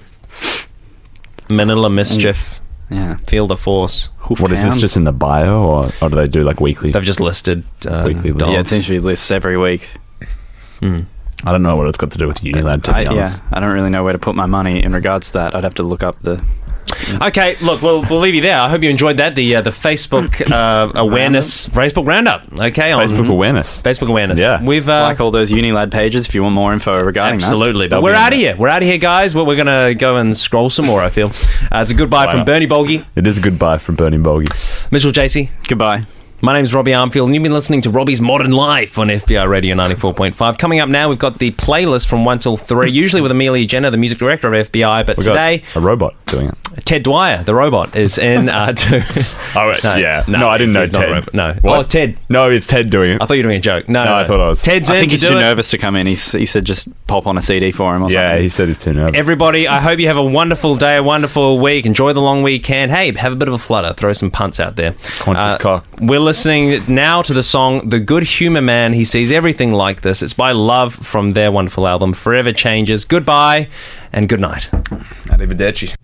Manila Mischief, Yeah. Field of Force. Hoof What is this? Hound. Just in the bio, or, or do they do like weekly? They've just listed uh, Weekly list. dogs. Yeah, it seems to be lists every week. Hmm. I don't know what it's got to do with Unilad. To be I, yeah, honest. I don't really know where to put my money in regards to that. I'd have to look up the. Okay, look, we'll, we'll leave you there. I hope you enjoyed that. The uh, the Facebook uh, awareness, Facebook roundup. Okay, on Facebook awareness. Facebook awareness. Yeah. we've uh, like all those Unilad pages if you want more info regarding absolutely. But That'll we're be in out of there. here. We're out of here, guys. We're, we're gonna go and scroll some more. I feel uh, it's a goodbye Why from not? Bernie Bolgi, It is a goodbye from Bernie Bolgi. Mitchell J C. that. Goodbye. My name's Robbie Armfield, and you've been listening to Robbie's Modern Life on F B I Radio ninety-four point five. Coming up now, we've got the playlist from one till three, usually with Amelia Jenner, the music director of F B I, but We today... got a robot doing it. Ted Dwyer, the robot, is in uh, to... Oh, wait, yeah. No, I didn't he's- know he's not a Ted. robot. No. What? Oh, Ted. No, it's Ted doing it. I thought you were doing a joke. No, No, no, I no. thought I was. Ted's I in think to he's do too it. nervous to come in. He's, he said just pop on a C D for him or Yeah, something. he said he's too nervous. Everybody, I hope you have a wonderful day, a wonderful week. Enjoy the long weekend. Hey, have a bit of a flutter. Throw some punts out there. Qantas cock. We're listening now to the song The Good Humour Man. He sees everything like this. It's by Love from their wonderful album Forever Changes. Goodbye and good night. Arrivederci.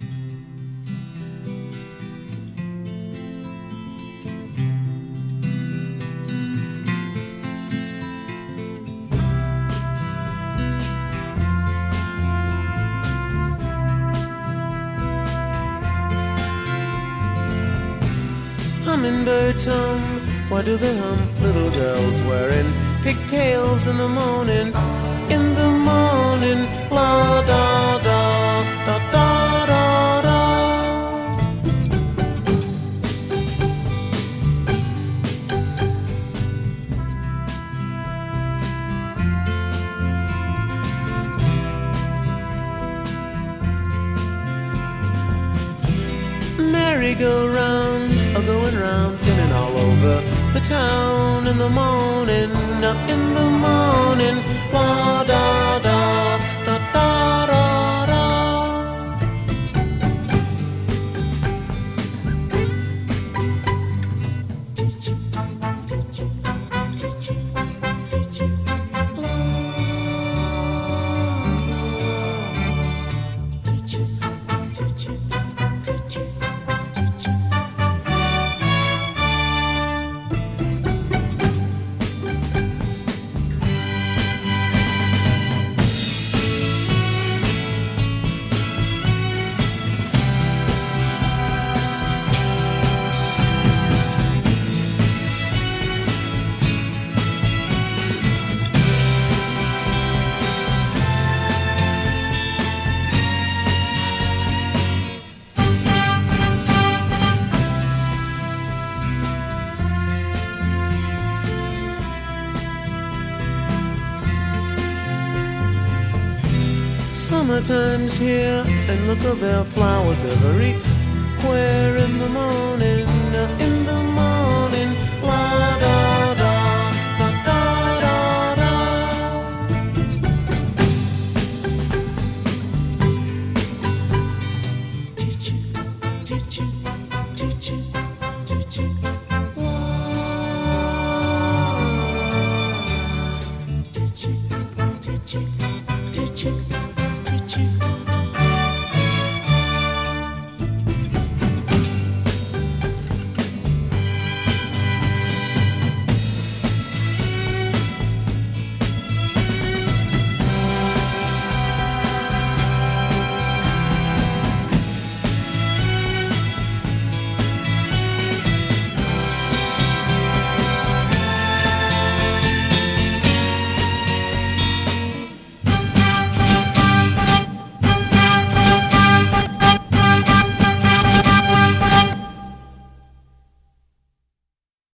Hummingbirds hum, why do they hum? Little girls wearing pigtails in the morning, in the morning, la da da da da da da. Merry-go-rounds are going round, spinning all over the town in the morning, uh, in the morning, la da da da da da da. Summertime's here, and look at their flowers everywhere in the morning, uh, in the morning, la da da da da da da. Did you?